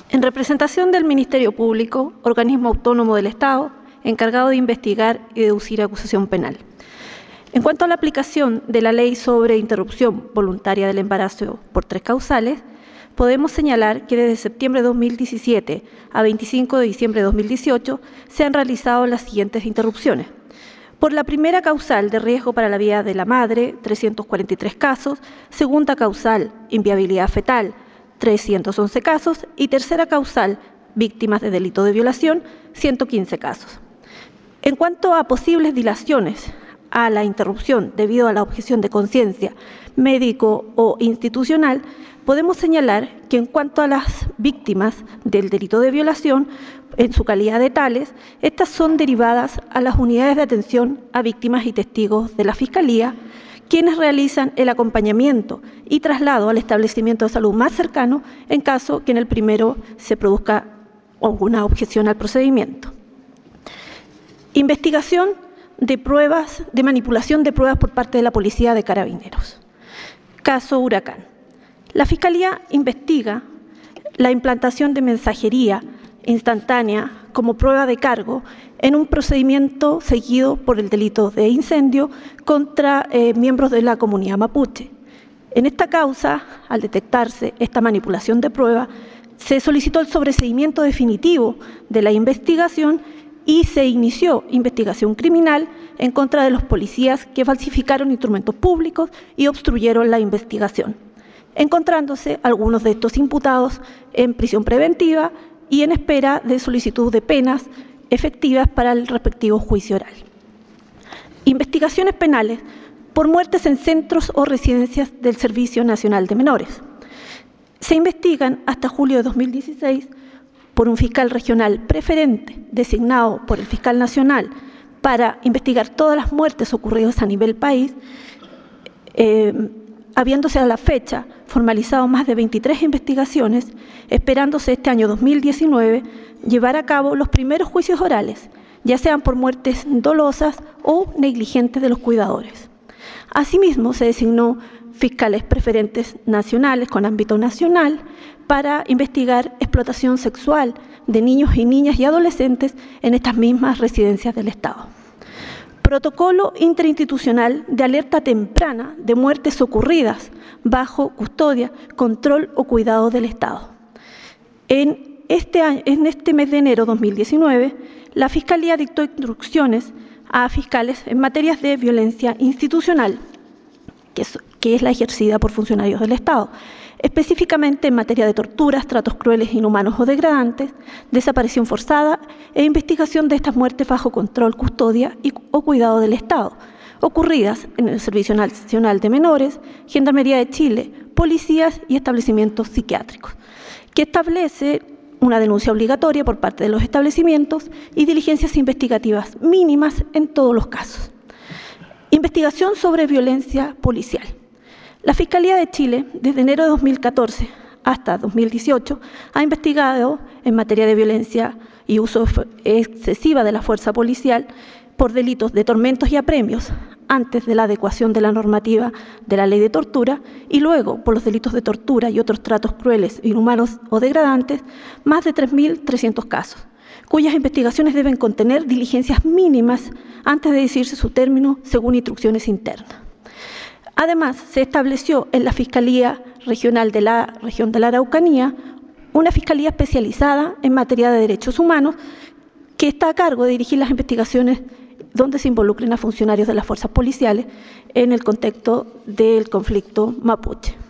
En representación del Ministerio Público, organismo autónomo del Estado, encargado de investigar y deducir acusación penal. En cuanto a la aplicación de la Ley sobre interrupción voluntaria del embarazo por 3 causales, podemos señalar que desde septiembre de 2017 a 25 de diciembre de 2018 se han realizado las siguientes interrupciones. Por la primera causal de riesgo para la vida de la madre, 343 casos, segunda causal, inviabilidad fetal, 311 casos y tercera causal, víctimas de delito de violación, 115 casos. En cuanto a posibles dilaciones a la interrupción debido a la objeción de conciencia médico o institucional, podemos señalar que en cuanto a las víctimas del delito de violación, en su calidad de tales, estas son derivadas a las unidades de atención a víctimas y testigos de la Fiscalía, quienes realizan el acompañamiento y traslado al establecimiento de salud más cercano en caso que en el primero se produzca alguna objeción al procedimiento. Investigación de pruebas, de manipulación de pruebas por parte de la Policía de Carabineros. Caso Huracán. La Fiscalía investiga la implantación de mensajería instantánea como prueba de cargo en un procedimiento seguido por el delito de incendio contra miembros de la comunidad mapuche. En esta causa, al detectarse esta manipulación de prueba, se solicitó el sobreseimiento definitivo de la investigación y se inició investigación criminal en contra de los policías que falsificaron instrumentos públicos y obstruyeron la investigación, encontrándose algunos de estos imputados en prisión preventiva y en espera de solicitud de penas efectivas para el respectivo juicio oral. Investigaciones penales por muertes en centros o residencias del Servicio Nacional de Menores. Se investigan hasta julio de 2016 por un fiscal regional preferente designado por el fiscal nacional para investigar todas las muertes ocurridas a nivel país, habiéndose a la fecha formalizado más de 23 investigaciones, esperándose este año 2019 llevar a cabo los primeros juicios orales, ya sean por muertes dolosas o negligentes de los cuidadores. Asimismo, se designó fiscales preferentes nacionales con ámbito nacional para investigar explotación sexual de niños y niñas y adolescentes en estas mismas residencias del Estado. Protocolo interinstitucional de alerta temprana de muertes ocurridas bajo custodia, control o cuidado del Estado. En este mes de enero de 2019, la Fiscalía dictó instrucciones a fiscales en materias de violencia institucional, que es la ejercida por funcionarios del Estado, específicamente en materia de torturas, tratos crueles, inhumanos o degradantes, desaparición forzada e investigación de estas muertes bajo control, custodia o cuidado del Estado, ocurridas en el Servicio Nacional de Menores, Gendarmería de Chile, policías y establecimientos psiquiátricos, que establece una denuncia obligatoria por parte de los establecimientos y diligencias investigativas mínimas en todos los casos. Investigación sobre violencia policial. La Fiscalía de Chile, desde enero de 2014 hasta 2018, ha investigado en materia de violencia y uso excesiva de la fuerza policial por delitos de tormentos y apremios, antes de la adecuación de la normativa de la ley de tortura, y luego por los delitos de tortura y otros tratos crueles, inhumanos o degradantes, más de 3.300 casos, cuyas investigaciones deben contener diligencias mínimas antes de decirse su término según instrucciones internas. Además, se estableció en la Fiscalía Regional de la Región de la Araucanía una fiscalía especializada en materia de derechos humanos que está a cargo de dirigir las investigaciones donde se involucren a funcionarios de las fuerzas policiales en el contexto del conflicto mapuche.